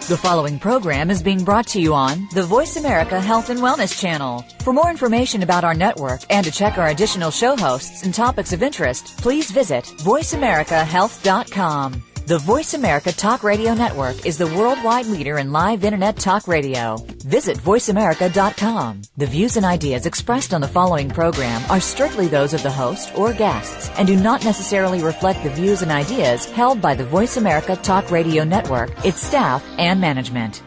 The following program is being brought to you on the Voice America Health and Wellness Channel. For more information about our network and to check our additional show hosts and topics of interest, please visit voiceamericahealth.com. The Voice America Talk Radio Network is the worldwide leader in live Internet talk radio. Visit voiceamerica.com. The views and ideas expressed on the following program are strictly those of the host or guests and do not necessarily reflect the views and ideas held by the Voice America Talk Radio Network, its staff, and management.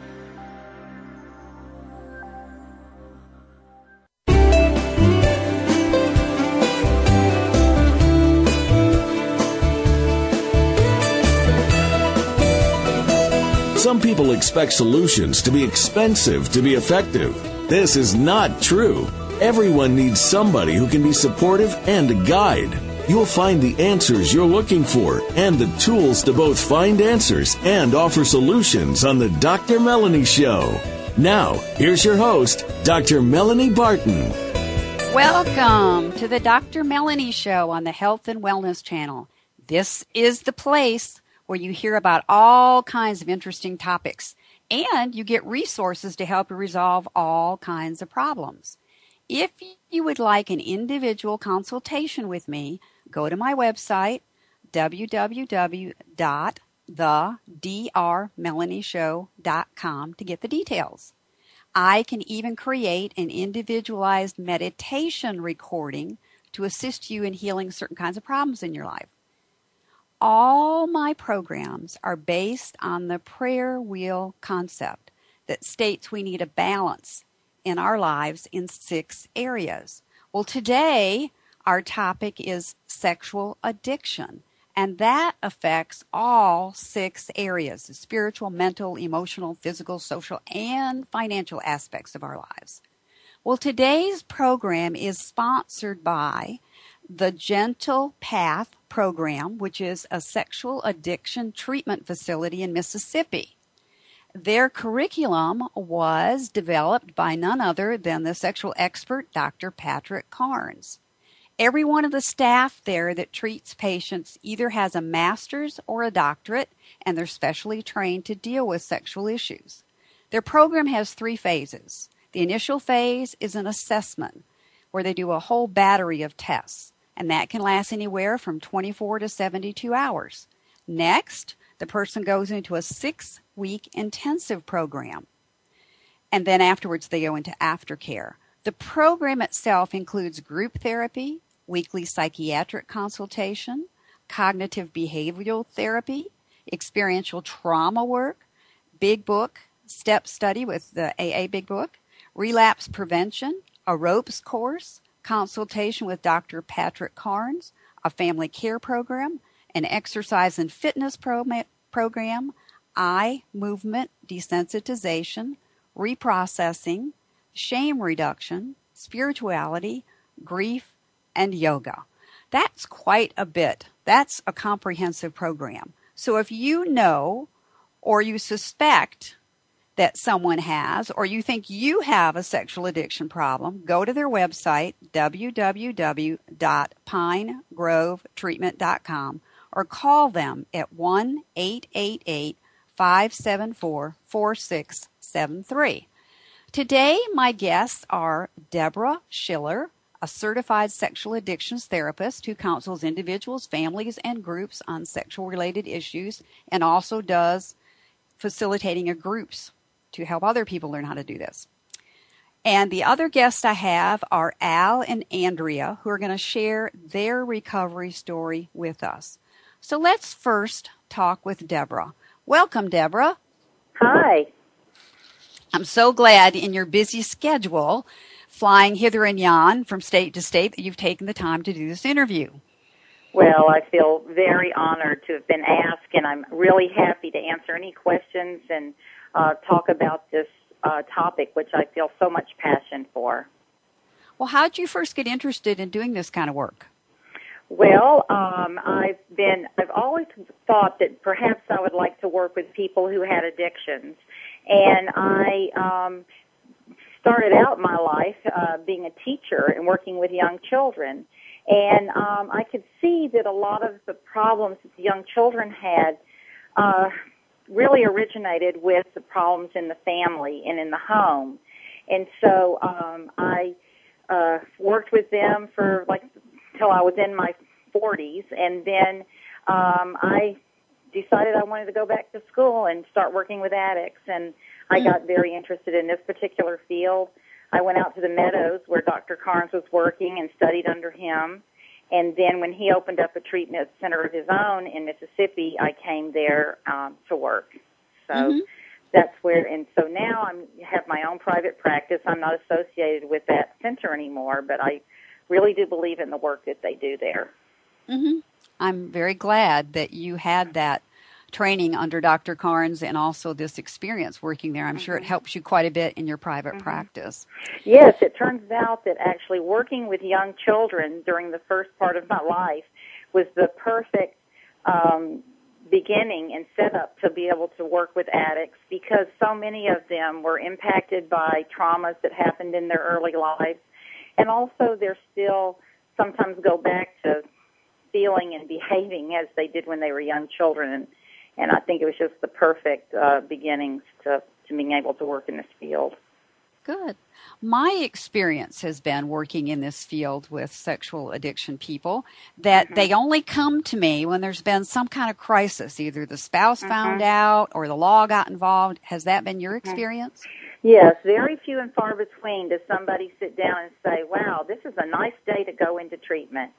Some people expect solutions to be expensive to be effective. This is not true. Everyone needs somebody who can be supportive and a guide. You'll find the answers you're looking for and the tools to both find answers and offer solutions on the Dr. Melanie Show. Now, here's your host, Dr. Melanie Barton. Welcome to the Dr. Melanie Show on the Health and Wellness Channel. This is the place where you hear about all kinds of interesting topics, and you get resources to help you resolve all kinds of problems. If you would like an individual consultation with me, go to my website, www.thedrmelanieshow.com, to get the details. I can even create an individualized meditation recording to assist you in healing certain kinds of problems in your life. All my programs are based on the prayer wheel concept that states we need a balance in our lives in 6 areas. Well, today our topic is sexual addiction, and that affects all 6 areas: the spiritual, mental, emotional, physical, social, and financial aspects of our lives. Well, today's program is sponsored by the Gentle Path Program, which is a sexual addiction treatment facility in Mississippi. Their curriculum was developed by none other than the sexual expert, Dr. Patrick Carnes. Every one of the staff there that treats patients either has a master's or a doctorate, and they're specially trained to deal with sexual issues. Their program has 3 phases. The initial phase is an assessment, where they do a whole battery of tests, and that can last anywhere from 24 to 72 hours. Next, the person goes into a 6-week intensive program, and then afterwards they go into aftercare. The program itself includes group therapy, weekly psychiatric consultation, cognitive behavioral therapy, experiential trauma work, Big Book, step study with the AA Big Book, relapse prevention, a ropes course, consultation with Dr. Patrick Carnes, a family care program, an exercise and fitness program, eye movement desensitization, reprocessing, shame reduction, spirituality, grief, and yoga. That's quite a bit. That's a comprehensive program. So if you know or you suspect that someone has, or you think you have a sexual addiction problem, go to their website, www.pinegrovetreatment.com, or call them at 1-888-574-4673. Today, my guests are Deborah Schiller, a certified sexual addictions therapist who counsels individuals, families, and groups on sexual-related issues, and also does facilitating of groups to help other people learn how to do this. And the other guests I have are Al and Andrea, who are going to share their recovery story with us. So let's first talk with Deborah. Welcome, Deborah. Hi. I'm so glad in your busy schedule, flying hither and yon from state to state, that you've taken the time to do this interview. Well, I feel very honored to have been asked, and I'm really happy to answer any questions and talk about this topic, which I feel so much passion for. Well, how did you first get interested in doing this kind of work? Well, I've always thought that perhaps I would like to work with people who had addictions, and I started out my life being a teacher and working with young children, and I could see that a lot of the problems that the young children had really originated with the problems in the family and in the home. And so I worked with them for till I was in my 40s, and then I decided I wanted to go back to school and start working with addicts, and I got very interested in this particular field. I went out to the Meadows where Dr. Carnes was working and studied under him, and then when he opened up a treatment center of his own in Mississippi, I came there to work. So that's where, and so now I have my own private practice. I'm not associated with that center anymore, but I really do believe in the work that they do there. I'm very glad that you had that training under Dr. Carnes and also this experience working there. I'm sure it helps you quite a bit in your private practice. Yes, it turns out that actually working with young children during the first part of my life was the perfect beginning and setup to be able to work with addicts, because so many of them were impacted by traumas that happened in their early lives, and also they're still sometimes go back to feeling and behaving as they did when they were young children, and I think it was just the perfect beginnings to being able to work in this field. Good. My experience has been working in this field with sexual addiction people that they only come to me when there's been some kind of crisis. Either the spouse found out or the law got involved. Has that been your experience? Yes, very few and far between does somebody sit down and say, wow, this is a nice day to go into treatment.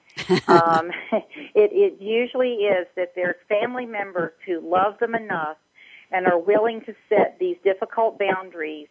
It usually is that there's family members who love them enough and are willing to set these difficult boundaries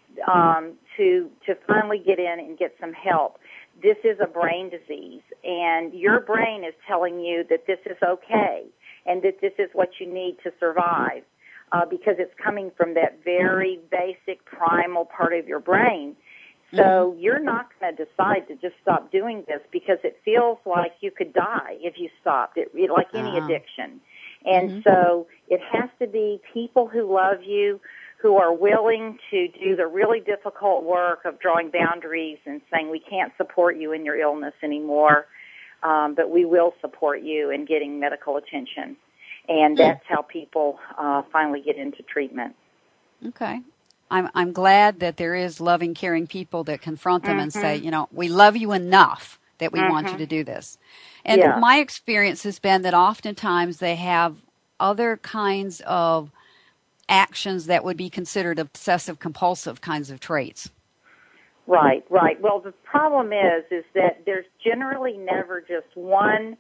to finally get in and get some help. This is a brain disease, and your brain is telling you that this is okay and that this is what you need to survive, because it's coming from that very basic primal part of your brain. So you're not going to decide to just stop doing this because it feels like you could die if you stopped, like any addiction. And so it has to be people who love you, who are willing to do the really difficult work of drawing boundaries and saying, we can't support you in your illness anymore, but we will support you in getting medical attention. And that's how people finally get into treatment. Okay. I'm glad that there is loving, caring people that confront them and say, we love you enough that we want you to do this. And my experience has been that oftentimes they have other kinds of actions that would be considered obsessive-compulsive kinds of traits. Right. Well, the problem is that there's generally never just one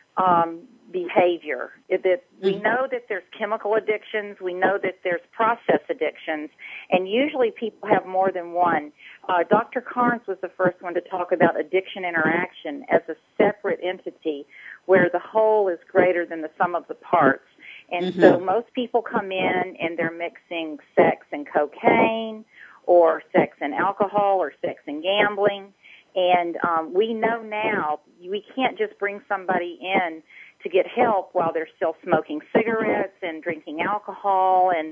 behavior. We know that there's chemical addictions, we know that there's process addictions, and usually people have more than one. Dr. Carnes was the first one to talk about addiction interaction as a separate entity where the whole is greater than the sum of the parts. And so most people come in and they're mixing sex and cocaine or sex and alcohol or sex and gambling. And we know now we can't just bring somebody in to get help while they're still smoking cigarettes and drinking alcohol and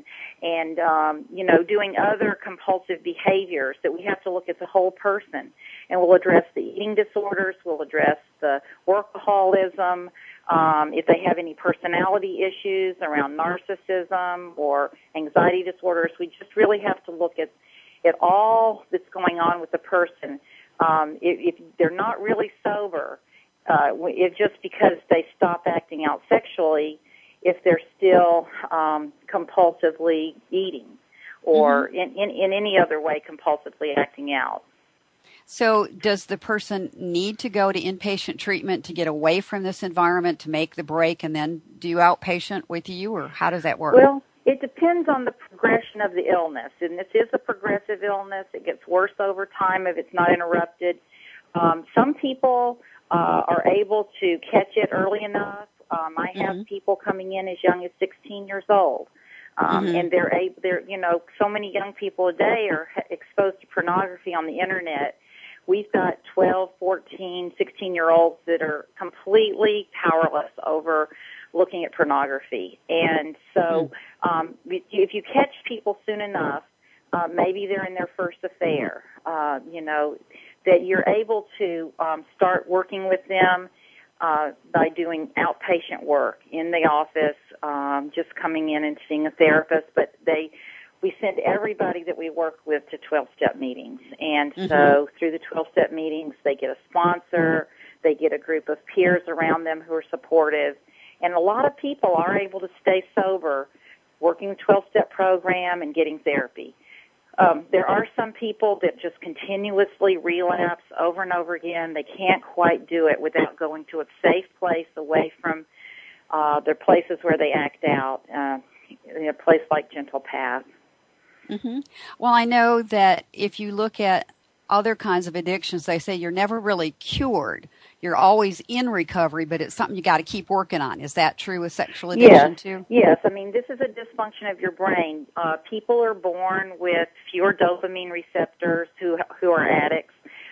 doing other compulsive behaviors, that we have to look at the whole person. And we'll address the eating disorders, we'll address the workaholism, if they have any personality issues around narcissism or anxiety disorders. We just really have to look at all that's going on with the person. If they're not really sober, if just because they stop acting out sexually, if they're still compulsively eating or in any other way compulsively acting out. So does the person need to go to inpatient treatment to get away from this environment, to make the break, and then do outpatient with you, or how does that work? Well, it depends on the progression of the illness, and this is a progressive illness. It gets worse over time if it's not interrupted. Some people are able to catch it early enough. I have people coming in as young as 16 years old. And they're so many young people a day are exposed to pornography on the internet. We've got 12, 14, 16-year-olds that are completely powerless over looking at pornography. And so if you catch people soon enough, maybe they're in their first affair, that you're able to start working with them by doing outpatient work in the office, just coming in and seeing a therapist, but we send everybody that we work with to 12-step meetings. And so through the 12-step meetings, they get a sponsor, they get a group of peers around them who are supportive, and a lot of people are able to stay sober working the 12-step program and getting therapy. There are some people that just continuously relapse over and over again. They can't quite do it without going to a safe place away from their places where they act out, in a place like Gentle Path. Mm-hmm. Well, I know that if you look at other kinds of addictions, they say you're never really cured. You're always in recovery, but it's something you got to keep working on. Is that true with sexual addiction too? Yes. I mean, this is a dysfunction of your brain. People are born with fewer dopamine receptors who are addicts.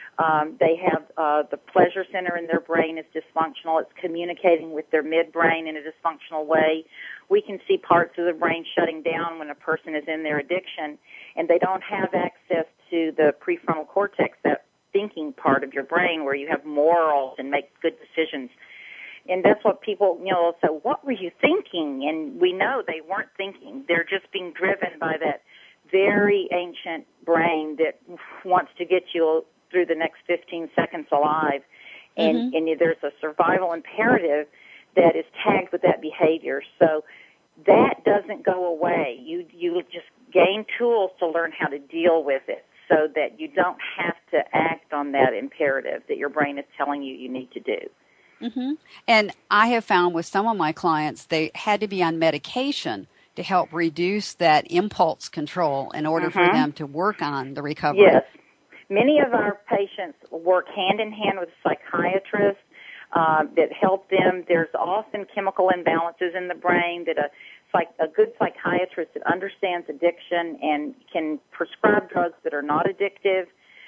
They have the pleasure center in their brain is dysfunctional. It's communicating with their midbrain in a dysfunctional way. We can see parts of the brain shutting down when a person is in their addiction, and they don't have access to the prefrontal cortex, that thinking part of your brain where you have morals and make good decisions. And that's what people, say, what were you thinking? And we know they weren't thinking. They're just being driven by that very ancient brain that wants to get you through the next 15 seconds alive. And, and there's a survival imperative that is tagged with that behavior. So that doesn't go away. You just gain tools to learn how to deal with it so that you don't have to act on that imperative that your brain is telling you need to do. Mm-hmm. And I have found with some of my clients, they had to be on medication to help reduce that impulse control in order for them to work on the recovery. Yes. Many of our patients work hand-in-hand with a psychiatrist that help them. There's often chemical imbalances in the brain that a good psychiatrist that understands addiction and can prescribe drugs that are not addictive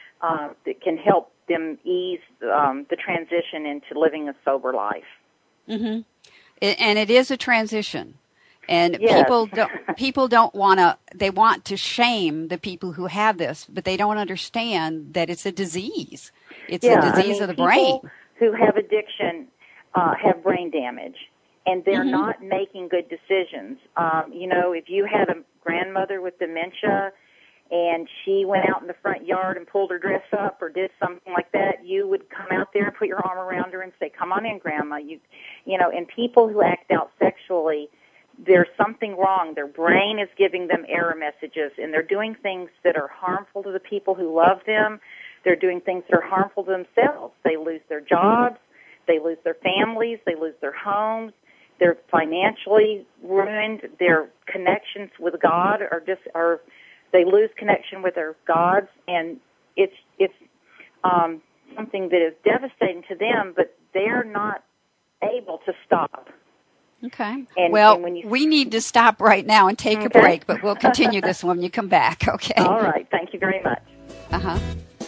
that can help them ease the transition into living a sober life. Mm-hmm. And it is a transition. And yes. people don't want to, they want to shame the people who have this, but they don't understand that it's a disease. It's a disease of the brain. People who have addiction have brain damage, and they're not making good decisions. If you had a grandmother with dementia and she went out in the front yard and pulled her dress up or did something like that, you would come out there and put your arm around her and say, "Come on in, Grandma." And people who act out sexually, there's something wrong. Their brain is giving them error messages, and they're doing things that are harmful to the people who love them. They're doing things that are harmful to themselves. They lose their jobs. They lose their families. They lose their homes. They're financially ruined. Their connections with God they lose connection with their gods, and it's something that is devastating to them, but they're not able to stop. Okay. And we need to stop right now and take a break, but we'll continue this when you come back, okay? All right. Thank you very much. Uh-huh.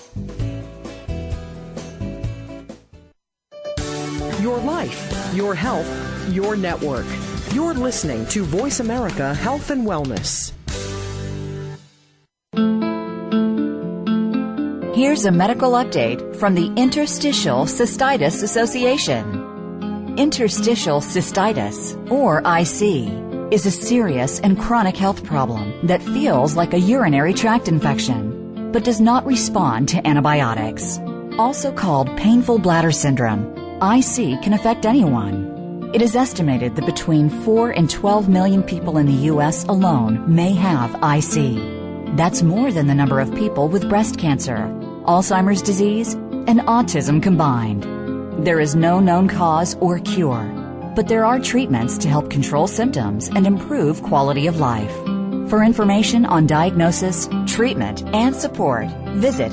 Your life, your health, your network. You're listening to Voice America Health and Wellness. Here's a medical update from the Interstitial Cystitis Association. Interstitial cystitis, or IC, is a serious and chronic health problem that feels like a urinary tract infection, but does not respond to antibiotics. Also called painful bladder syndrome, IC can affect anyone. It is estimated that between 4 and 12 million people in the U.S. alone may have IC. That's more than the number of people with breast cancer, Alzheimer's disease, and autism combined. There is no known cause or cure, but there are treatments to help control symptoms and improve quality of life. For information on diagnosis, treatment, and support, visit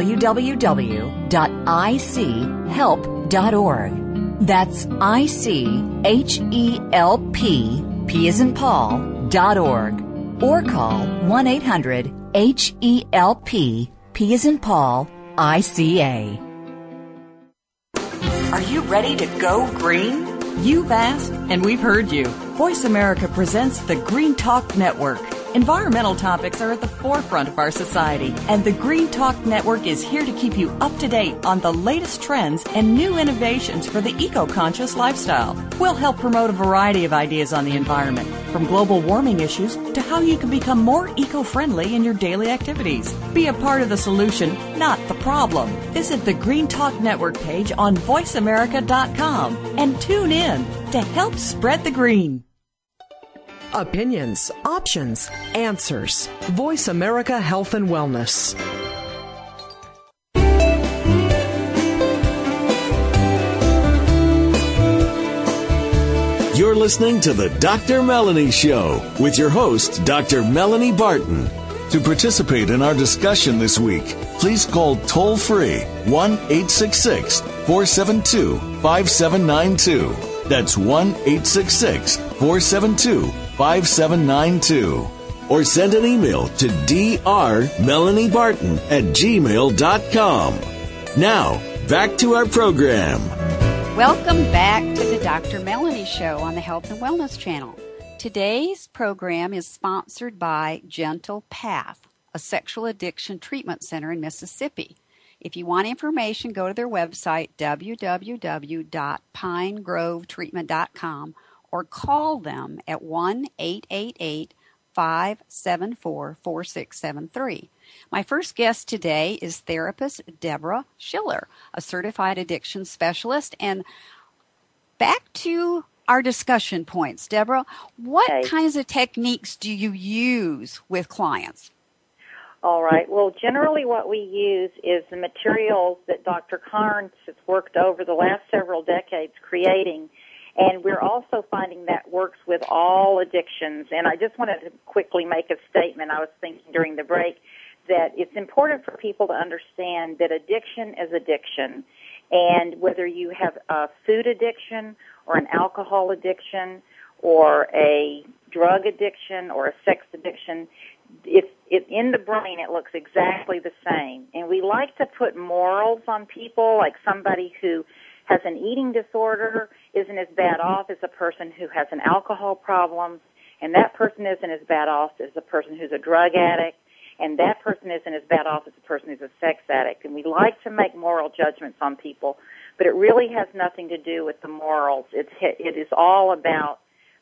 www.ichthelp.org. That's ICHELP, P as in Paul.org, or call 1-800-HELP, P as in Paul, ICA. Are you ready to go green? You've asked, and we've heard you. Voice America presents the Green Talk Network, Environmental topics are at the forefront of our society, and the Green Talk Network is here to keep you up to date on the latest trends and new innovations for the eco-conscious lifestyle. We'll help promote a variety of ideas on the environment, from global warming issues to how you can become more eco-friendly in your daily activities. Be a part of the solution, not the problem. Visit the Green Talk Network page on voiceamerica.com and tune in to help spread the green. Opinions, options, answers. Voice America Health and Wellness. You're listening to the Dr. Melanie Show with your host, Dr. Melanie Barton. To participate in our discussion this week, please call toll-free 1-866-472-5792. That's 1-866-472-5792. Or send an email to drmelaniebarton@gmail.com. Now, back to our program. Welcome back to the Dr. Melanie Show on the Health and Wellness Channel. Today's program is sponsored by Gentle Path, a sexual addiction treatment center in Mississippi. If you want information, go to their website, www.pinegrovetreatment.com, or call them at 1-888-574-4673. My first guest today is therapist Deborah Schiller, a certified addiction specialist. And back to our discussion points. Deborah, what kinds of techniques do you use with clients? All right. Well, generally what we use is the materials that Dr. Carnes has worked over the last several decades creating. And we're also finding that works with all addictions. And I just wanted to quickly make a statement. I was thinking during the break that it's important for people to understand that addiction is addiction. And whether you have a food addiction or an alcohol addiction or a drug addiction or a sex addiction, it's in the brain, it looks exactly the same. And we like to put morals on people, like somebody who has an eating disorder isn't as bad off as a person who has an alcohol problem, and that person isn't as bad off as a person who's a drug addict, and that person isn't as bad off as a person who's a sex addict. And we like to make moral judgments on people, but it really has nothing to do with the morals. It is all about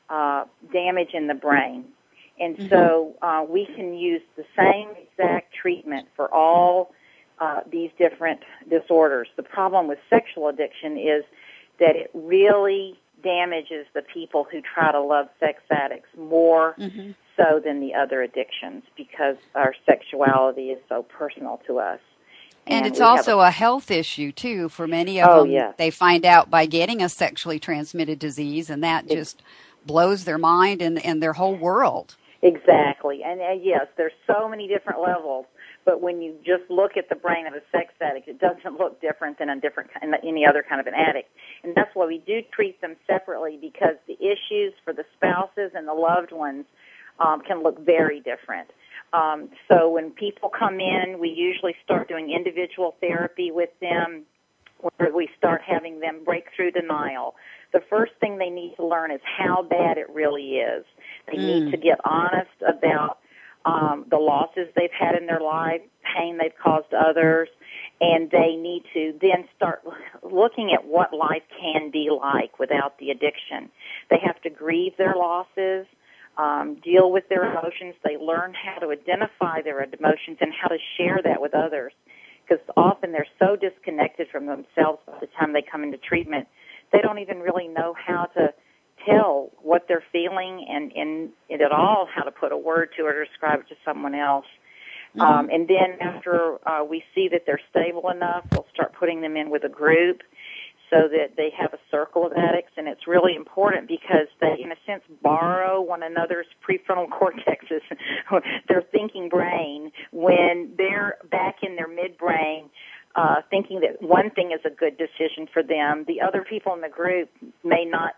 damage in the brain. And so we can use the same exact treatment for all these different disorders. The problem with sexual addiction is that it really damages the people who try to love sex addicts more so than the other addictions, because our sexuality is so personal to us. And it's also a health issue, too, for many of them. Yeah. They find out by getting a sexually transmitted disease, and that just blows their mind and their whole world. Exactly. And yes, there's so many different levels. But when you just look at the brain of a sex addict, it doesn't look different than any other kind of an addict. And that's why we do treat them separately, because the issues for the spouses and the loved ones can look very different. So when people come in, we usually start doing individual therapy with them, where we start having them break through denial. The first thing they need to learn is how bad it really is. They need to get honest about the losses they've had in their life, pain they've caused others, and they need to then start looking at what life can be like without the addiction. They have to grieve their losses, deal with their emotions. They learn how to identify their emotions and how to share that with others, because often they're so disconnected from themselves by the time they come into treatment, they don't even really know how to tell what they're feeling and at all how to put a word to it or describe it to someone else. And then after we see that they're stable enough, we'll start putting them in with a group so that they have a circle of addicts. And it's really important because they, in a sense, borrow one another's prefrontal cortexes, their thinking brain, when they're back in their midbrain, thinking that one thing is a good decision for them. The other people in the group may not,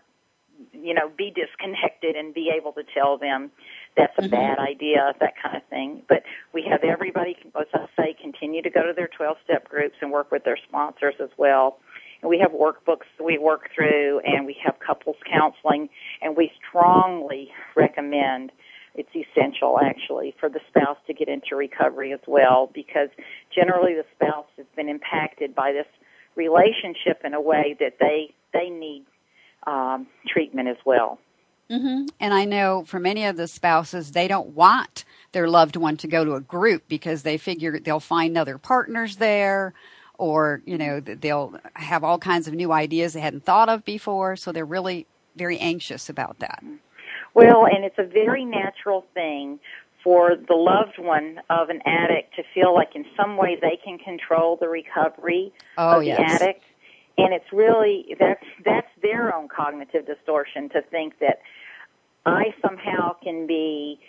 be disconnected and be able to tell them that's a bad idea, that kind of thing. But we have everybody, as I say, continue to go to their 12-step groups and work with their sponsors as well. And we have workbooks we work through, and we have couples counseling, and we strongly recommend it's essential, actually, for the spouse to get into recovery as well, because generally the spouse has been impacted by this relationship in a way that they need treatment as well. Mm-hmm. And I know for many of the spouses, they don't want their loved one to go to a group because they figure they'll find other partners there, or, you know, they'll have all kinds of new ideas they hadn't thought of before. So they're really very anxious about that. Well, and it's a very natural thing for the loved one of an addict to feel like in some way they can control the recovery of the addict. And it's really, that's their own cognitive distortion to think that I somehow can be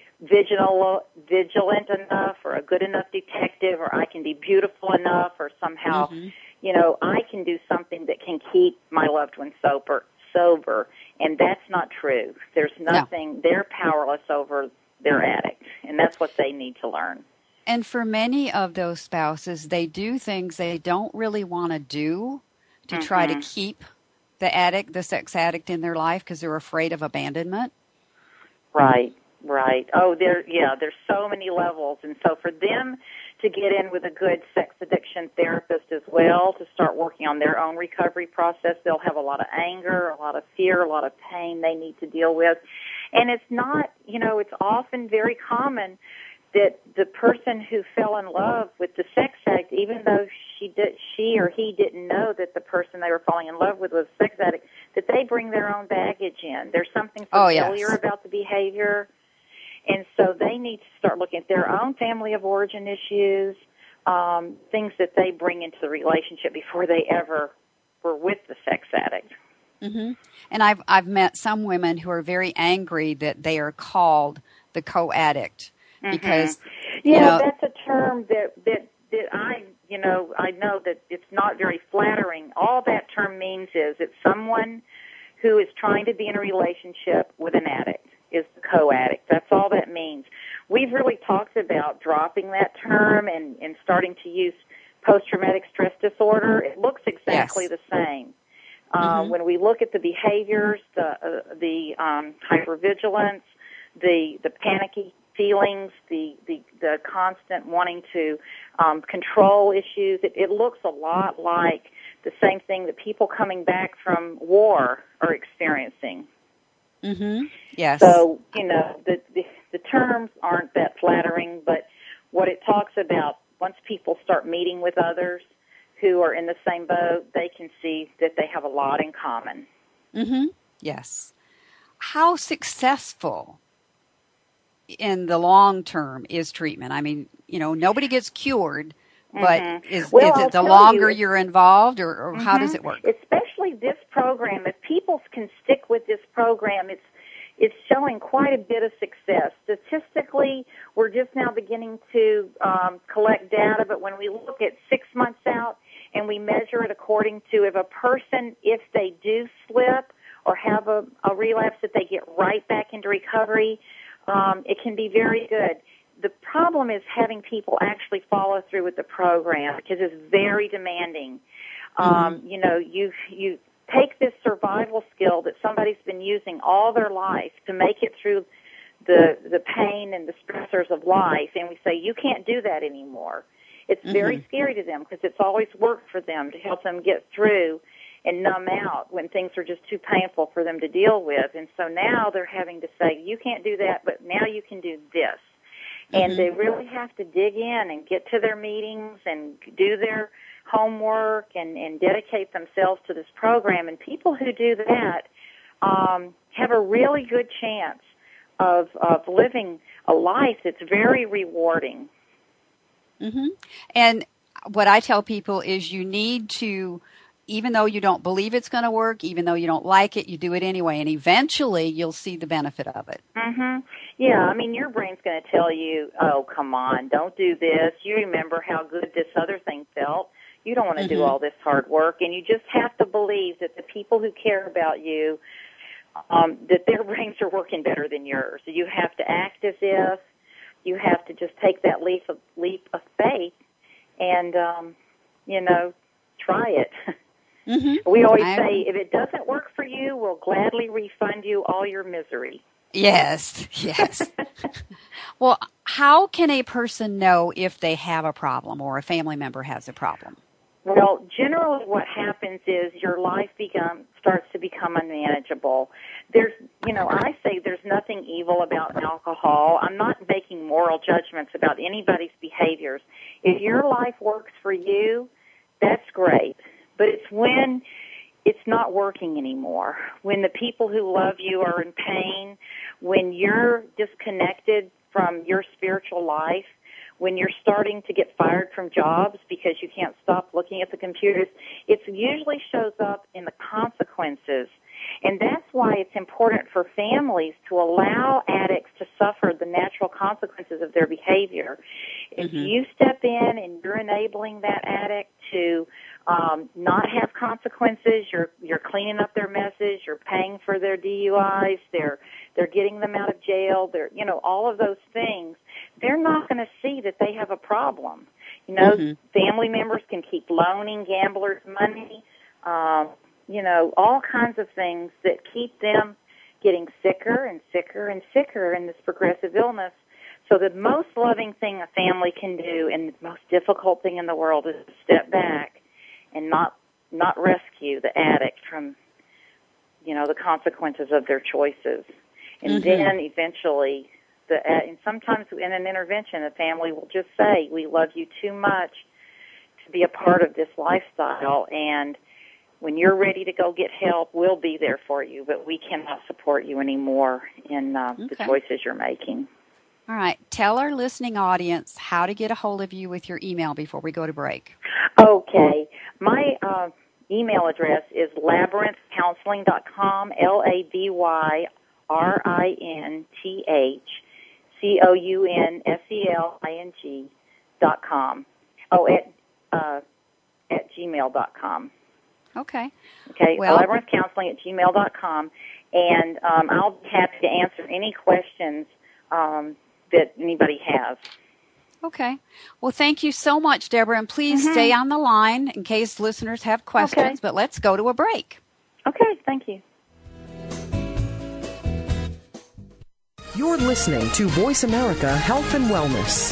vigilant enough or a good enough detective, or I can be beautiful enough, or somehow, you know, I can do something that can keep my loved one sober. And that's not true. There's nothing, they're powerless over their addict, and that's what they need to learn. And for many of those spouses, they do things they don't really want to do to try to keep the sex addict in their life because they're afraid of abandonment. Right. Oh, there's so many levels. And so for them to get in with a good sex addiction therapist as well, to start working on their own recovery process, they'll have a lot of anger, a lot of fear, a lot of pain they need to deal with. And it's not, you know, it's often very common that the person who fell in love with the sex addict, even though she or he didn't know that the person they were falling in love with was a sex addict, that they bring their own baggage in. There's something familiar about the behavior, and so they need to start looking at their own family of origin issues, things that they bring into the relationship before they ever were with the sex addict. Mm-hmm. And I've met some women who are very angry that they are called the co-addict. Because that's a term that I know that it's not very flattering. All that term means is it's someone who is trying to be in a relationship with an addict is the co-addict. That's all that means. We've really talked about dropping that term and starting to use post-traumatic stress disorder. It looks exactly the same. When we look at the behaviors, the hypervigilance, the panicky feelings, the constant wanting to control issues, it looks a lot like the same thing that people coming back from war are experiencing. Mm-hmm. Yes. So, you know, the terms aren't that flattering, but what it talks about, once people start meeting with others who are in the same boat, they can see that they have a lot in common. Mm-hmm. Yes. How successful in the long term is treatment? I mean, you know, nobody gets cured, but is it the longer you're involved, or how does it work? Especially this program, if people can stick with this program, it's showing quite a bit of success. Statistically, we're just now beginning to collect data, but when we look at 6 months out and we measure it according to if they do slip or have a relapse, that they get right back into recovery, it can be very good. The problem is having people actually follow through with the program because it's very demanding. You know, you take this survival skill that somebody's been using all their life to make it through the pain and the stressors of life, and we say, you can't do that anymore. It's very scary to them because it's always worked for them to help them get through and numb out when things are just too painful for them to deal with. And so now they're having to say, you can't do that, but now you can do this. And they really have to dig in and get to their meetings and do their homework and dedicate themselves to this program. And people who do that have a really good chance of living a life that's very rewarding. And what I tell people is you need to, even though you don't believe it's going to work, even though you don't like it, you do it anyway, and eventually you'll see the benefit of it. Yeah, I mean, your brain's going to tell you, oh, come on, don't do this. You remember how good this other thing felt. You don't want to do all this hard work, and you just have to believe that the people who care about you, that their brains are working better than yours. So you have to act as if. You have to just take that leap of faith and, you know, try it. We always say, if it doesn't work for you, we'll gladly refund you all your misery. Yes. Well, how can a person know if they have a problem or a family member has a problem? Well, generally what happens is your life starts to become unmanageable. I say there's nothing evil about alcohol. I'm not making moral judgments about anybody's behaviors. If your life works for you, that's great. But it's when it's not working anymore, when the people who love you are in pain, when you're disconnected from your spiritual life, when you're starting to get fired from jobs because you can't stop looking at the computers, it usually shows up in the consequences. And that's why it's important for families to allow addicts to suffer the natural consequences of their behavior. If you step in and you're enabling that addict to not have consequences, you're cleaning up their messes, you're paying for their DUIs, they're getting them out of jail, all of those things, they're not going to see that they have a problem. Family members can keep loaning gamblers money, all kinds of things that keep them getting sicker and sicker and sicker in this progressive illness. So the most loving thing a family can do and the most difficult thing in the world is to step back and not rescue the addict from, the consequences of their choices. And then eventually, and sometimes in an intervention, a family will just say, we love you too much to be a part of this lifestyle, and when you're ready to go get help, we'll be there for you, but we cannot support you anymore in the choices you're making. All right. Tell our listening audience how to get a hold of you with your email before we go to break. Okay. My email address is labyrinthcounseling.com, labyrinthcounseling.com. At gmail.com. Okay. labyrinthcounseling@gmail.com, and I'll be happy to answer any questions that anybody has. Okay. Well, thank you so much, Deborah, and please stay on the line in case listeners have questions, but let's go to a break. Okay, thank you. You're listening to Voice America Health and Wellness.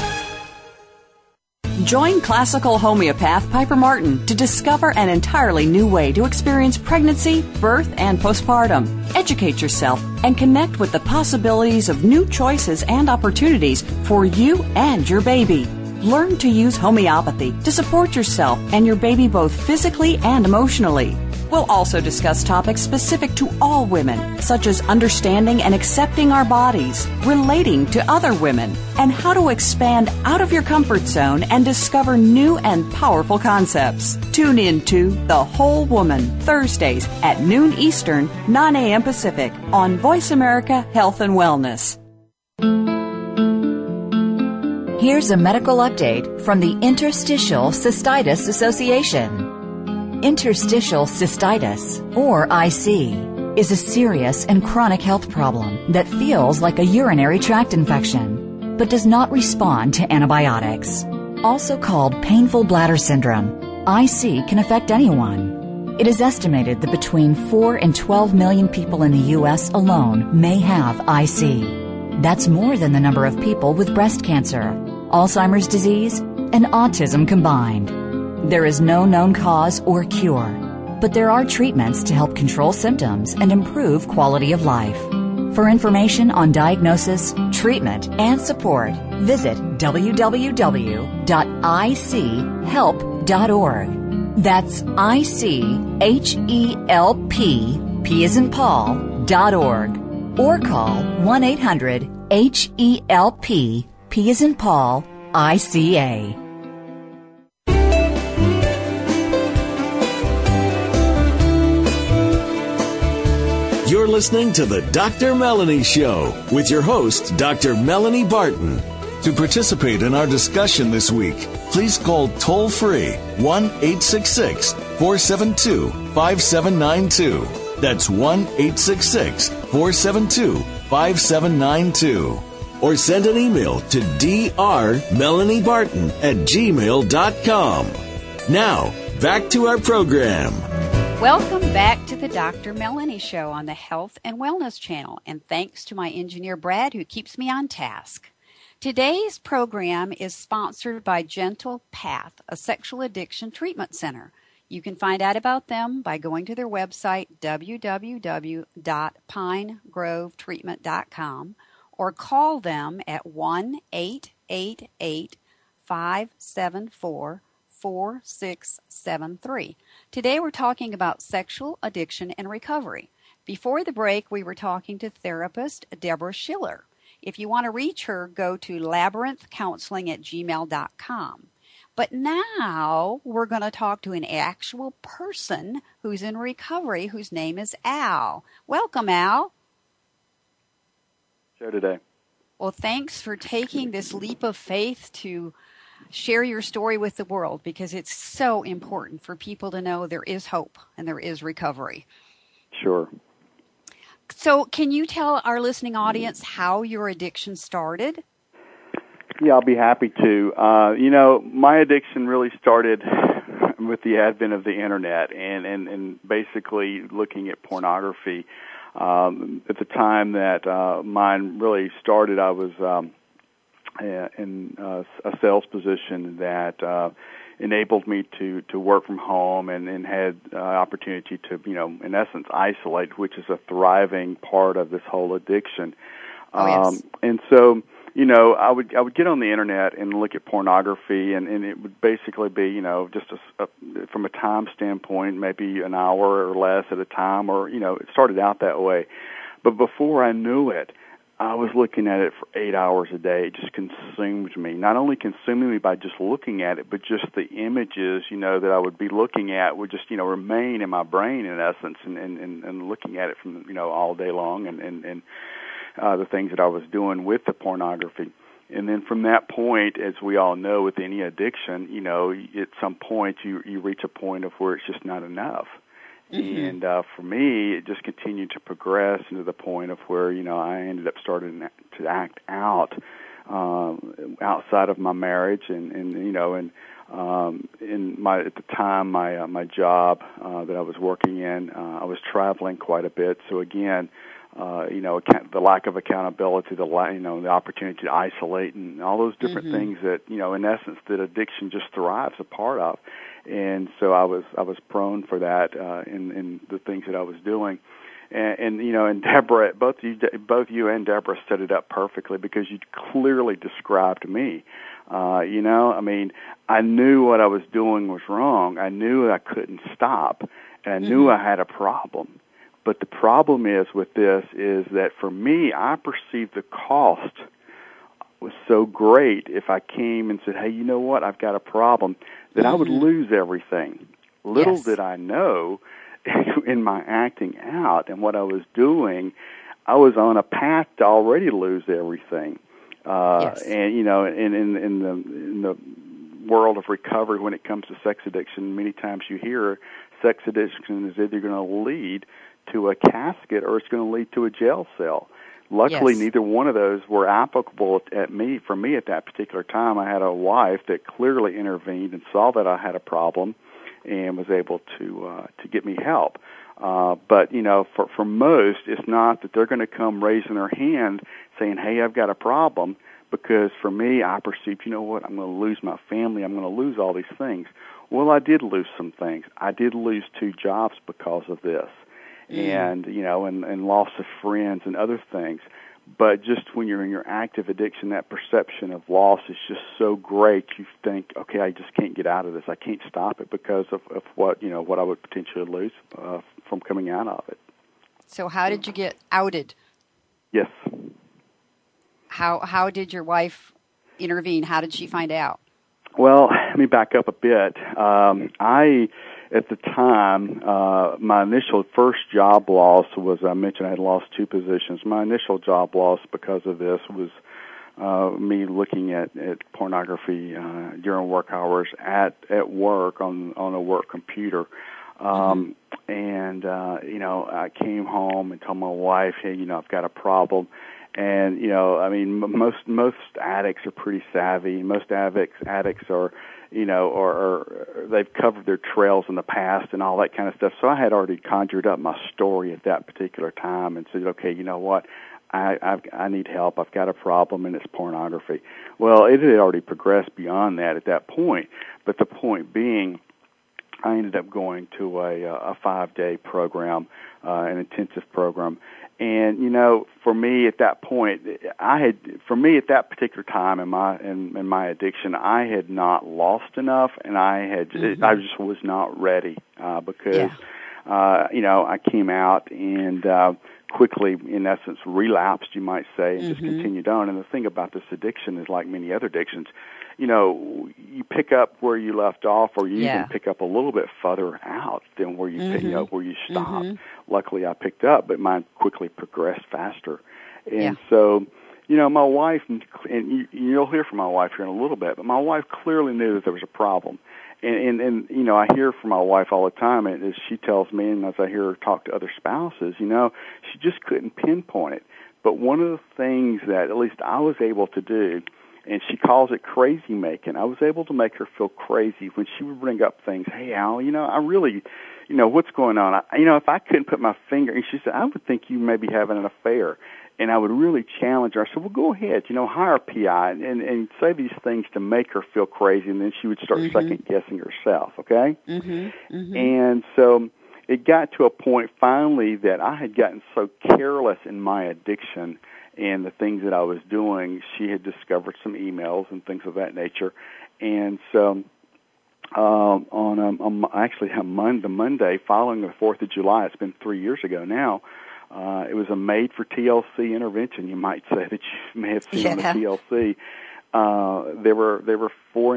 Join classical homeopath Piper Martin to discover an entirely new way to experience pregnancy, birth, and postpartum. Educate yourself and connect with the possibilities of new choices and opportunities for you and your baby. Learn to use homeopathy to support yourself and your baby both physically and emotionally. We'll also discuss topics specific to all women, such as understanding and accepting our bodies, relating to other women, and how to expand out of your comfort zone and discover new and powerful concepts. Tune in to The Whole Woman, Thursdays at noon Eastern, 9 a.m. Pacific, on Voice America Health and Wellness. Here's a medical update from the Interstitial Cystitis Association. Interstitial cystitis, or IC, is a serious and chronic health problem that feels like a urinary tract infection, but does not respond to antibiotics. Also called painful bladder syndrome, IC can affect anyone. It is estimated that between 4 and 12 million people in the U.S. alone may have IC. That's more than the number of people with breast cancer, Alzheimer's disease, and autism combined. There is no known cause or cure, but there are treatments to help control symptoms and improve quality of life. For information on diagnosis, treatment, and support, visit www.ichthelp.org. That's ICHELP, P as in Paul.org, or call 1-800-HELP, P as in Paul, ICA. You're listening to the Dr. Melanie Show with your host, Dr. Melanie Barton. To participate in our discussion this week, please call toll-free 1-866-472-5792. That's 1-866-472-5792. Or send an email to drmelaniebarton@gmail.com. Now, back to our program. Welcome back to the Dr. Melanie Show on the Health and Wellness Channel, and thanks to my engineer, Brad, who keeps me on task. Today's program is sponsored by Gentle Path, a sexual addiction treatment center. You can find out about them by going to their website, www.pinegrovetreatment.com, or call them at 1-888-574-4673. Today we're talking about sexual addiction and recovery. Before the break, we were talking to therapist Deborah Schiller. If you want to reach her, go to labyrinthcounseling@gmail.com. But now we're going to talk to an actual person who's in recovery, whose name is Al. Welcome, Al. Show today. Well, thanks for taking this leap of faith to share your story with the world, because it's so important for people to know there is hope and there is recovery. Sure. So can you tell our listening audience how your addiction started? Yeah, I'll be happy to. My addiction really started with the advent of the Internet and basically looking at pornography. At the time that mine really started, I was in a sales position that enabled me to work from home and had opportunity to, in essence, isolate, which is a thriving part of this whole addiction. Yes. And so, I would get on the Internet and look at pornography, and it would basically be, just from a time standpoint, maybe an hour or less at a time, or, it started out that way. But before I knew it, I was looking at it for 8 hours a day. It just consumed me. Not only consuming me by just looking at it, but just the images, that I would be looking at would just, remain in my brain in essence, and looking at it from, all day long, and the things that I was doing with the pornography. And then from that point, as we all know with any addiction, at some point you reach a point of where it's just not enough. Mm-hmm. And for me, it just continued to progress into the point of where, I ended up starting to act out outside of my marriage, and in my, at the time, my job that I was working in, I was traveling quite a bit. So again, the lack of accountability, the opportunity to isolate, and all those different mm-hmm. things that, in essence, that addiction just thrives a part of. And so I was prone for that in the things that I was doing. And Deborah, both you and Deborah set it up perfectly, because you clearly described me. I knew what I was doing was wrong. I knew I couldn't stop, and I knew I had a problem. But the problem is with this is that for me, I perceived the cost was so great if I came and said, hey, you know what, I've got a problem, that I would lose everything. Little did I know, in my acting out and what I was doing, I was on a path to already lose everything. And in the world of recovery, when it comes to sex addiction, many times you hear sex addiction is either going to lead to a casket or it's going to lead to a jail cell. Luckily, neither one of those were applicable for me at that particular time. I had a wife that clearly intervened and saw that I had a problem and was able to get me help. But for most, it's not that they're going to come raising their hand saying, hey, I've got a problem, because for me, I perceived, I'm going to lose my family. I'm going to lose all these things. Well, I did lose some things. I did lose 2 jobs because of this. And loss of friends and other things. But just when you're in your active addiction, that perception of loss is just so great. You think, okay, I just can't get out of this. I can't stop it because of what I would potentially lose from coming out of it. So how did you get outed? Yes. How did your wife intervene? How did she find out? Well, let me back up a bit. At the time, my initial first job loss was, I mentioned I had lost 2 positions. My initial job loss because of this was me looking at pornography during work hours at work on a work computer. I came home and told my wife, hey, I've got a problem. And, most addicts are pretty savvy. Most addicts are, or they've covered their trails in the past and all that kind of stuff. So I had already conjured up my story at that particular time and said, okay, you know what? I need help. I've got a problem, and it's pornography. Well, it had already progressed beyond that at that point. But the point being, I ended up going to a 5-day program, an intensive program. And, you know, for me at that point, at that particular time in my addiction, I had not lost enough, and I just was not ready, because, you know, I came out and, quickly, in essence, relapsed, you might say, and just continued on. And the thing about this addiction is, like many other addictions, you know, you pick up where you left off, or you even pick up a little bit further out than where you pick up, where you stopped. Luckily, I picked up, but mine quickly progressed faster. And so, you know, my wife, and you'll hear from my wife here in a little bit, but my wife clearly knew that there was a problem. And you know, I hear from my wife all the time, and as she tells me, and as I hear her talk to other spouses, you know, she just couldn't pinpoint it. But one of the things that at least I was able to do, and she calls it crazy making, I was able to make her feel crazy when she would bring up things. Hey, Al, you know, I really, you know, what's going on? You know, if I couldn't put my finger, and she said, I would think you may be having an affair. And I would really challenge her. I said, well, go ahead, you know, hire a PI and say these things to make her feel crazy, and then she would start second-guessing herself, okay? And so it got to a point finally that I had gotten so careless in my addiction and the things that I was doing. She had discovered some emails and things of that nature. And so the Monday following the 4th of July, it's been 3 years ago now, it was a made for TLC intervention, you might say, that you may have seen on the TLC. There were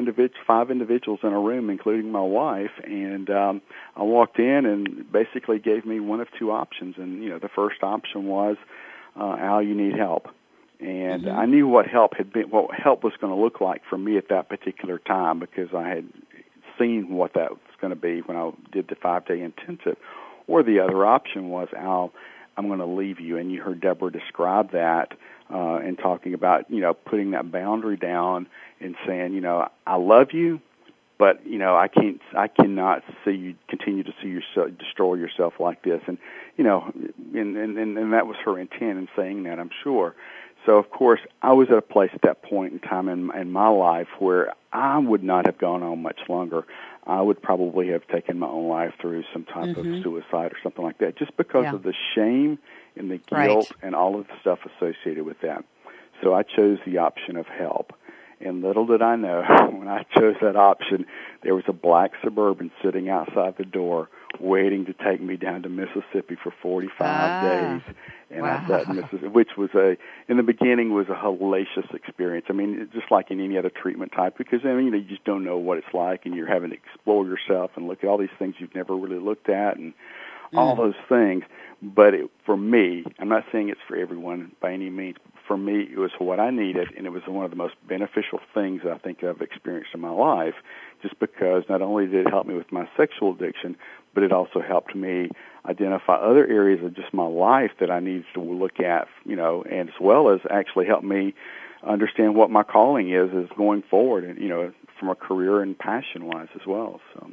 5 individuals in a room, including my wife, and I walked in and basically gave me one of 2 options. And you know, the first option was, Al, you need help. And I knew what help was going to look like for me at that particular time, because I had seen what that was going to be when I did the 5-day intensive. Or the other option was, Al, I'm going to leave you. And you heard Deborah describe that and talking about, you know, putting that boundary down and saying, you know, I love you, but, you know, I cannot see you continue to see yourself destroy yourself like this. And, you know, and that was her intent in saying that, I'm sure. So, of course, I was at a place at that point in time in my life where I would not have gone on much longer. I would probably have taken my own life through some type of suicide or something like that, just because of the shame and the guilt and all of the stuff associated with that. So I chose the option of help. And little did I know, when I chose that option, there was a black Suburban sitting outside the door waiting to take me down to Mississippi for 45 days. And I sat in Mississippi, which was in the beginning was a hellacious experience. I mean, just like in any other treatment type, because, I mean, you know, you just don't know what it's like, and you're having to explore yourself and look at all these things you've never really looked at and all those things. But for me, I'm not saying it's for everyone by any means, but for me, it was what I needed, and it was one of the most beneficial things I think I've experienced in my life, just because not only did it help me with my sexual addiction, but it also helped me identify other areas of just my life that I needed to look at, you know, and as well as actually help me understand what my calling is going forward, and, you know, from a career and passion-wise as well. So.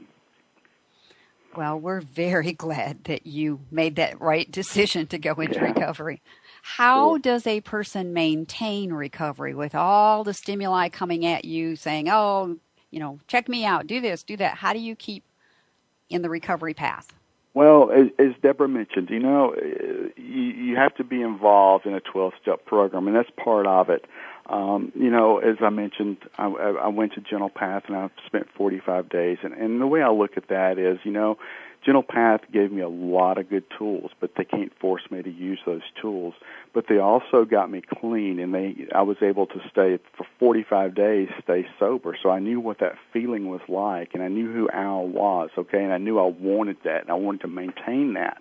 Well, we're very glad that you made that right decision to go into recovery. How does a person maintain recovery with all the stimuli coming at you saying, oh, you know, check me out, do this, do that? How do you keep in the recovery path? Well, as Deborah mentioned, you know, you have to be involved in a 12-step program, and that's part of it. You know, as I mentioned, I went to Gentle Path, and I spent 45 days. And the way I look at that is, you know, Gentle Path gave me a lot of good tools, but they can't force me to use those tools. But they also got me clean, and I was able to stay for 45 days, stay sober. So I knew what that feeling was like, and I knew who Al was, okay, and I knew I wanted that, and I wanted to maintain that.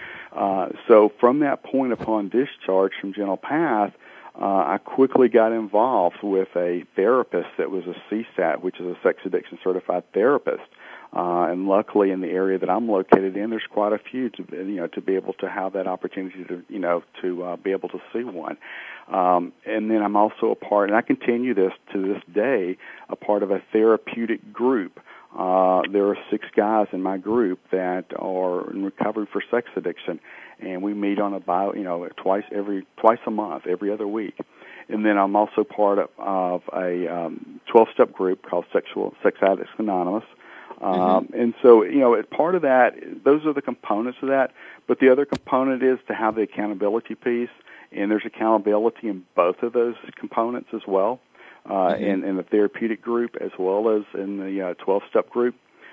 So from that point upon discharge from Gentle Path, I quickly got involved with a therapist that was a CSAT, which is a sex addiction certified therapist. And luckily, in the area that I'm located in, there's quite a few to be able to have that opportunity to be able to see one. And then I'm also a part, and I continue this to this day, a part of a therapeutic group there are 6 guys in my group that are in recovery for sex addiction, and we meet on twice a month, every other week. And then I'm also part of a 12-step group called Sex Addicts Anonymous. And so, part of that, those are the components of that. But the other component is to have the accountability piece, and there's accountability in both of those components as well, in the therapeutic group as well as in the 12-step group.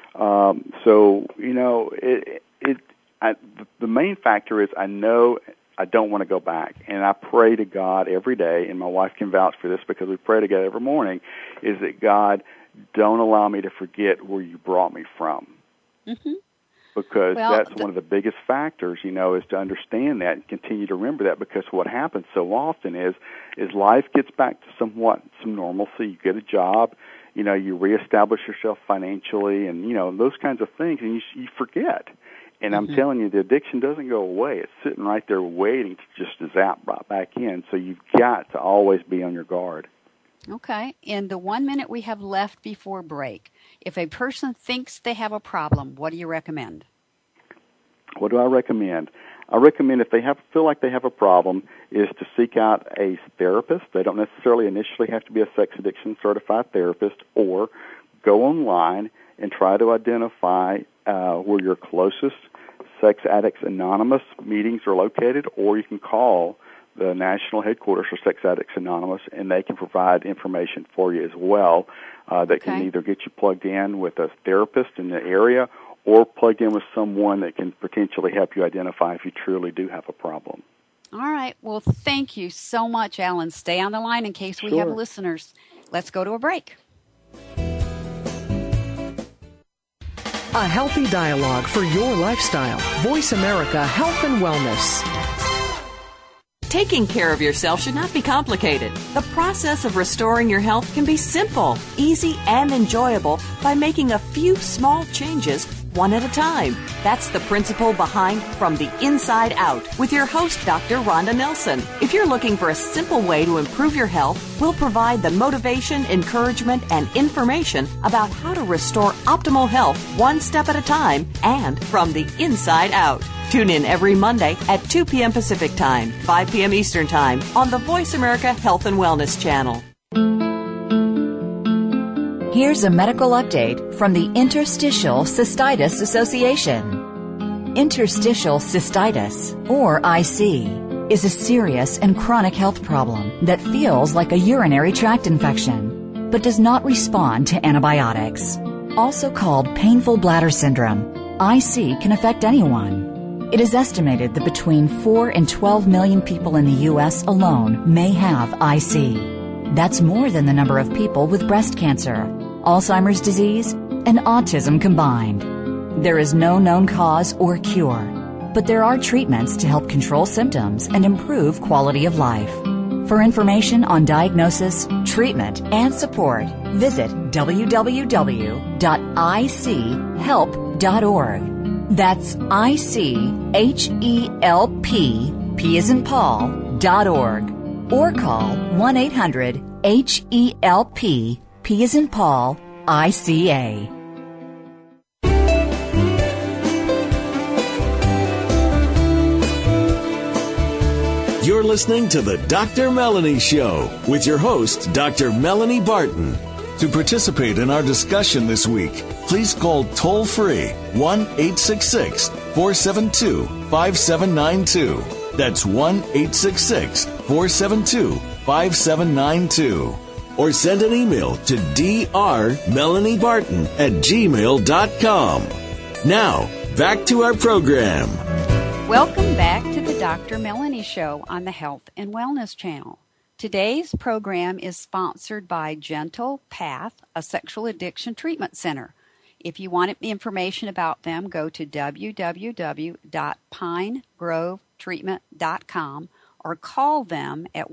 The main factor is I know I don't want to go back, and I pray to God every day, and my wife can vouch for this because we pray together every morning, is that God, don't allow me to forget where you brought me from. Because that's one of the biggest factors, is to understand that and continue to remember that, because what happens so often is life gets back to some normalcy. You get a job, you reestablish yourself financially and, those kinds of things, and you forget. And I'm telling you, the addiction doesn't go away. It's sitting right there waiting to just zap right back in. So you've got to always be on your guard. Okay. In the 1 minute we have left before break, if a person thinks they have a problem, what do you recommend? What do I recommend? I recommend if they feel like they have a problem is to seek out a therapist. They don't necessarily initially have to be a sex addiction certified therapist, or go online and try to identify where your closest Sex Addicts Anonymous meetings are located, or you can call the national headquarters for Sex Addicts Anonymous, and they can provide information for you as well that can either get you plugged in with a therapist in the area or plugged in with someone that can potentially help you identify if you truly do have a problem. All right. Well, thank you so much, Alan. Stay on the line in case we have listeners. Let's go to a break. A healthy dialogue for your lifestyle. Voice America Health and Wellness. Taking care of yourself should not be complicated. The process of restoring your health can be simple, easy, and enjoyable by making a few small changes one at a time. That's the principle behind From the Inside Out with your host, Dr. Rhonda Nelson. If you're looking for a simple way to improve your health, we'll provide the motivation, encouragement, and information about how to restore optimal health one step at a time and from the inside out. Tune in every Monday at 2 p.m. Pacific Time, 5 p.m. Eastern Time on the Voice America Health and Wellness Channel. Here's a medical update from the Interstitial Cystitis Association. Interstitial cystitis, or IC, is a serious and chronic health problem that feels like a urinary tract infection, but does not respond to antibiotics. Also called painful bladder syndrome, IC can affect anyone. It is estimated that between 4 and 12 million people in the U.S. alone may have IC. That's more than the number of people with breast cancer, Alzheimer's disease, and autism combined. There is no known cause or cure, but there are treatments to help control symptoms and improve quality of life. For information on diagnosis, treatment, and support, visit www.ichthelp.org. That's ICHELP, P as in Paul.org, or call 1-800-HELP, P as in Paul, ICA. You're listening to the Dr. Melanie Show with your host, Dr. Melanie Barton. To participate in our discussion this week, please call toll-free 1-866-472-5792. That's 1-866-472-5792. Or send an email to drmelaniebarton@gmail.com. Now, back to our program. Welcome back to the Dr. Melanie Show on the Health and Wellness Channel. Today's program is sponsored by Gentle Path, a sexual addiction treatment center. If you want information about them, go to www.pinegrovetreatment.com or call them at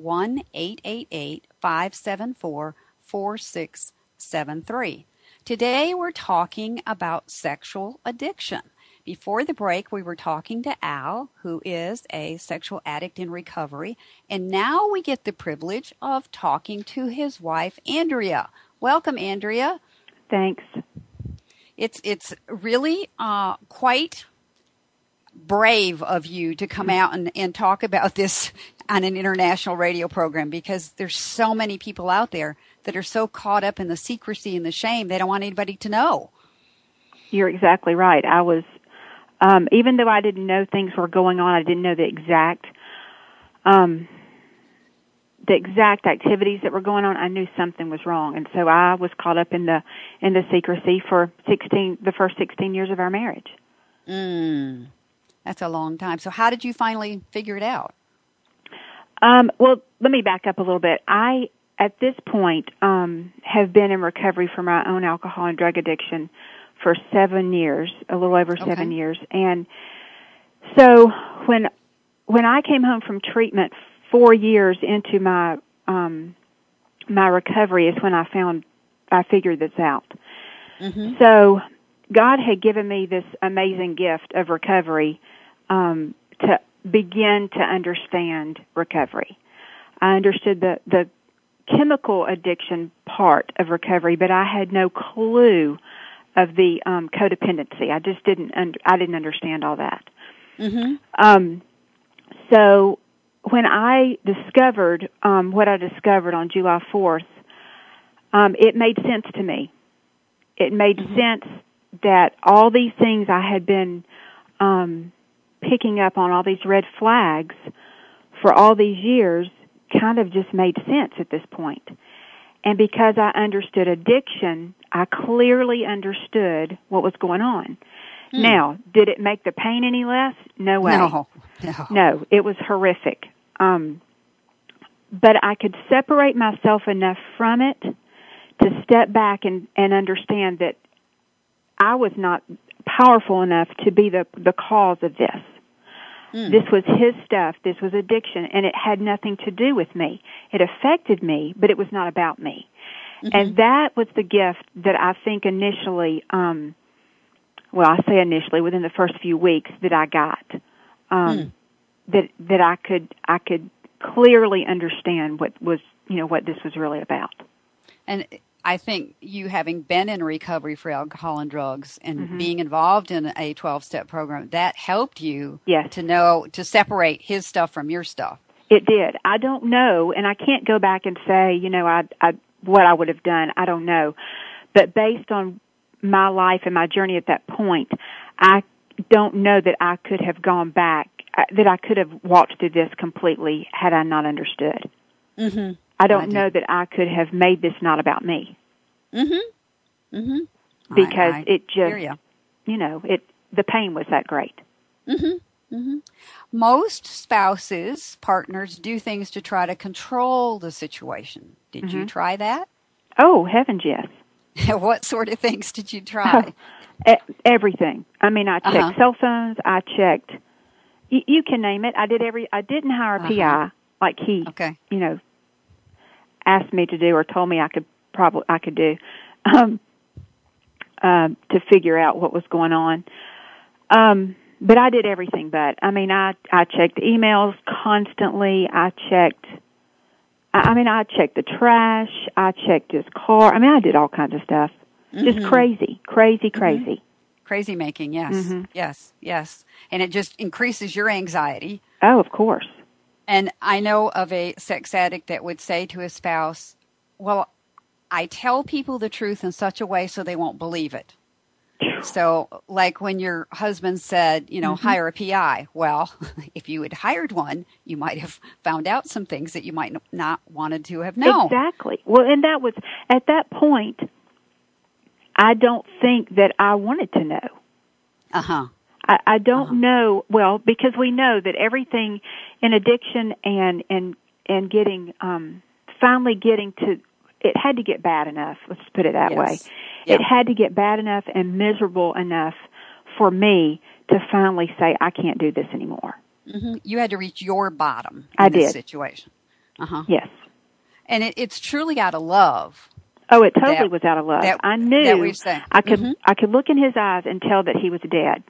1-888-574-4673. Today we're talking about sexual addiction. Before the break, we were talking to Al, who is a sexual addict in recovery, and now we get the privilege of talking to his wife, Andrea. Welcome, Andrea. Thanks. It's really quite brave of you to come out and talk about this on an international radio program, because there's so many people out there that are so caught up in the secrecy and the shame, they don't want anybody to know. You're exactly right. I was, even though I didn't know things were going on, I didn't know the exact activities that were going on. I knew something was wrong, and so I was caught up in the secrecy for the first 16 years of our marriage. That's a long time. So how did you finally figure it out? Well, let me back up a little bit. I, at this point, have been in recovery for my own alcohol and drug addiction for 7 years, a little over 7 years. And so when I came home from treatment 4 years into my my recovery is when I figured this out. Mm-hmm. So God had given me this amazing gift of recovery to begin to understand recovery. I understood the chemical addiction part of recovery, but I had no clue of the codependency. I just didn't understand all that. Mm-hmm. So when I discovered what I discovered on July 4th, it made sense to me. It made sense that all these things I had been picking up on, all these red flags for all these years, kind of just made sense at this point. And because I understood addiction, I clearly understood what was going on. Now, did it make the pain any less? No way. No, it was horrific. But I could separate myself enough from it to step back and understand that I was not powerful enough to be the cause of this. This was his stuff. This was addiction, and it had nothing to do with me. It affected me, but it was not about me. Mm-hmm. And that was the gift that I think initially, I say initially, within the first few weeks that I got, that I could clearly understand what this was really about. And I think you, having been in recovery for alcohol and drugs and being involved in a 12-step program, that helped you to separate his stuff from your stuff. It did. I don't know, and I can't go back and say, what I would have done. I don't know. But based on my life and my journey at that point, I don't know that I could have gone back, that I could have walked through this completely had I not understood. Mm-hmm. I don't know that I could have made this not about me. Mm-hmm. Mm-hmm. Because it just, the pain was that great. Mm-hmm. Mm-hmm. Most spouses, partners, do things to try to control the situation. Did you try that? Oh, heavens, yes. What sort of things did you try? Everything. I mean, I checked cell phones. I checked, you can name it. I didn't hire a PI like he, asked me to do or told me I could do to figure out what was going on. But I did everything but. I mean, I checked emails constantly. I checked the trash. I checked his car. I mean, I did all kinds of stuff. Just crazy. Crazy making, yes. Yes. And it just increases your anxiety. Oh, of course. And I know of a sex addict that would say to his spouse, well, I tell people the truth in such a way so they won't believe it. So, like when your husband said, hire a PI. Well, if you had hired one, you might have found out some things that you might not wanted to have known. Exactly. Well, and that was, at that point, I don't think that I wanted to know. I don't know, well, because we know that everything in addiction and getting, finally getting to, it had to get bad enough, let's put it that way. Yep. It had to get bad enough and miserable enough for me to finally say, I can't do this anymore. Mm-hmm. You had to reach your bottom in this situation. Yes. And it's truly out of love. Oh, it totally was out of love. I knew that I could look in his eyes and tell that he was dead.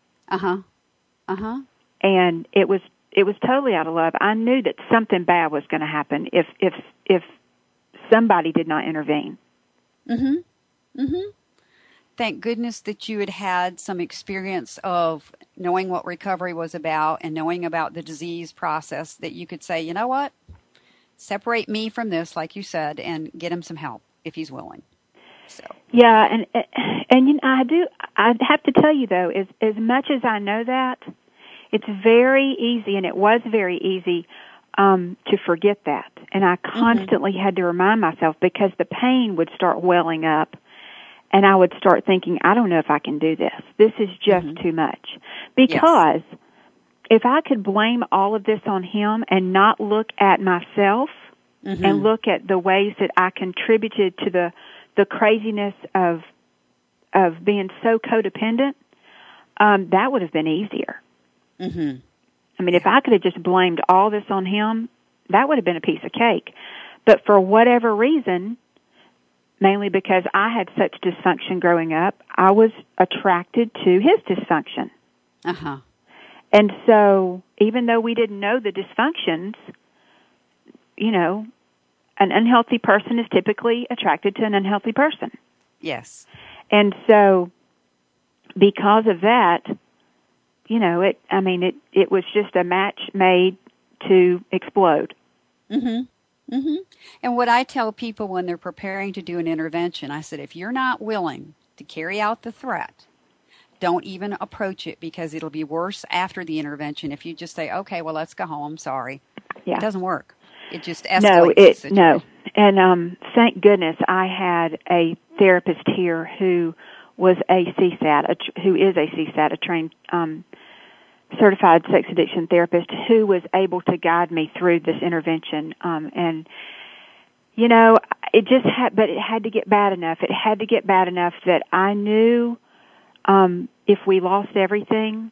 And it was totally out of love. I knew that something bad was going to happen if somebody did not intervene. thank goodness that you had had some experience of knowing what recovery was about and knowing about the disease process, that you could say, you know what, separate me from this, like you said, and get him some help if he's willing. So. Yeah, and you know, I have to tell you though, as much as I know that, it's very easy, and it was very easy to forget that. And I constantly had to remind myself, because the pain would start welling up, and I would start thinking, I don't know if I can do this. This is just too much. Because if I could blame all of this on him and not look at myself and look at the ways that I contributed to the craziness of being so codependent, that would have been easier. I mean, if I could have just blamed all this on him, that would have been a piece of cake. But for whatever reason, mainly because I had such dysfunction growing up, I was attracted to his dysfunction. And so, even though we didn't know the dysfunctions, you know, an unhealthy person is typically attracted to an unhealthy person. Yes. And so, because of that, you know, it was just a match made to explode. And what I tell people when they're preparing to do an intervention, I said, if you're not willing to carry out the threat, don't even approach it, because it'll be worse after the intervention if you just say, okay, well, let's go home, sorry. It doesn't work. It just escalates the situation. No. And thank goodness I had a therapist here who was a CSAT, who is a CSAT, a trained certified sex addiction therapist, who was able to guide me through this intervention. And, you know, it had to get bad enough. It had to get bad enough that I knew if we lost everything,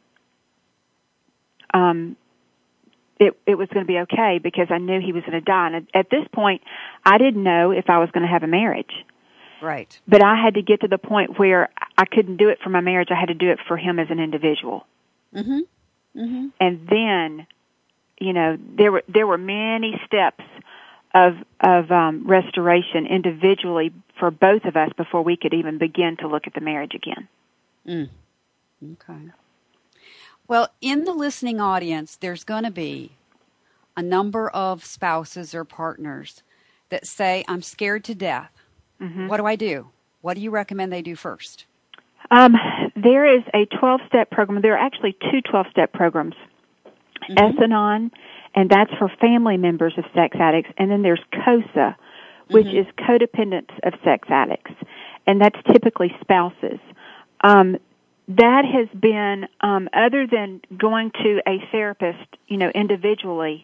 it was going to be okay, because I knew he was going to die. And at this point, I didn't know if I was going to have a marriage. Right. But I had to get to the point where I couldn't do it for my marriage. I had to do it for him as an individual. And then, you know, there were many steps of restoration individually for both of us before we could even begin to look at the marriage again. Okay. Well, in the listening audience, there's going to be a number of spouses or partners that say, I'm scared to death. What do I do? What do you recommend they do first? There is a 12-step program. There are actually two 12-step programs. S-Anon, and that's for family members of sex addicts. And then there's COSA, which is codependence of sex addicts. And that's typically spouses. That has been, other than going to a therapist, you know, individually,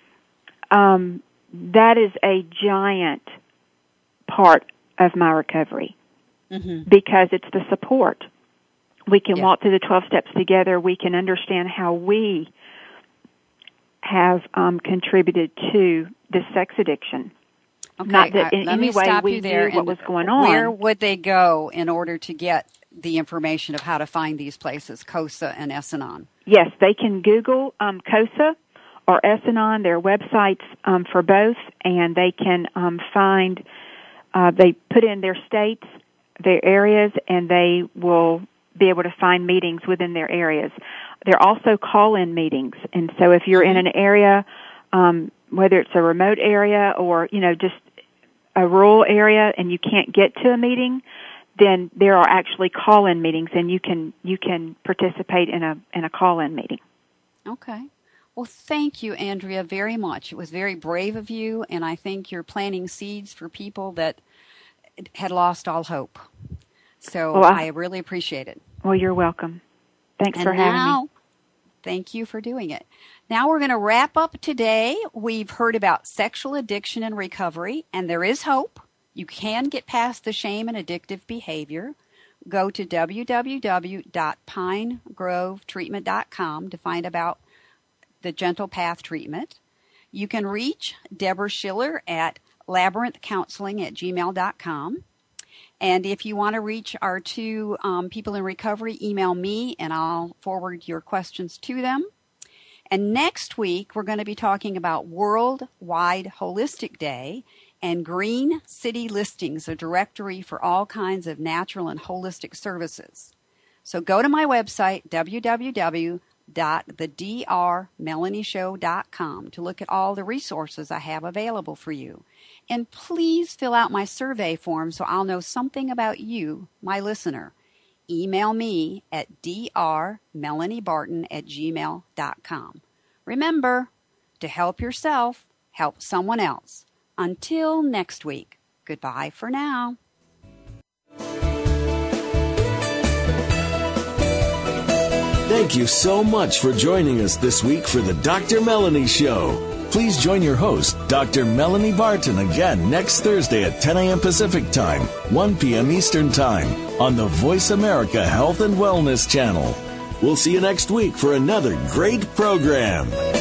that is a giant part of my recovery. Because it's the support. We can walk through the 12 steps together. We can understand how we have contributed to the sex addiction. Okay, not that in any way we knew what was going on. Where would they go in order to get the information of how to find these places, COSA and S-Anon? Yes, they can Google COSA or S-Anon, their websites for both, and they can find, they put in their states, their areas, and they will be able to find meetings within their areas. There are also call-in meetings, and so if you're in an area, whether it's a remote area or, you know, just a rural area, and you can't get to a meeting, then there are actually call-in meetings, and you can participate in a call-in meeting. Okay. Well, thank you, Andrea, very much. It was very brave of you, and I think you're planting seeds for people that had lost all hope. So I really appreciate it. Well, you're welcome. Thanks for having me. Thank you for doing it. Now we're going to wrap up today. We've heard about sexual addiction and recovery, and there is hope. You can get past the shame and addictive behavior. Go to www.pinegrovetreatment.com to find about the Gentle Path treatment. You can reach Deborah Schiller at labyrinthcounseling@gmail.com. And if you want to reach our two people in recovery, email me and I'll forward your questions to them. And next week, we're going to be talking about Worldwide Holistic Day. And Green City Listings, a directory for all kinds of natural and holistic services. So go to my website, www.thedrmelanieshow.com, to look at all the resources I have available for you. And please fill out my survey form so I'll know something about you, my listener. Email me at drmelaniebarton@gmail.com. Remember, to help yourself, help someone else. Until next week, goodbye for now. Thank you so much for joining us this week for the Dr. Melanie Show. Please join your host, Dr. Melanie Barton, again next Thursday at 10 a.m. Pacific Time, 1 p.m. Eastern Time on the Voice America Health and Wellness Channel. We'll see you next week for another great program.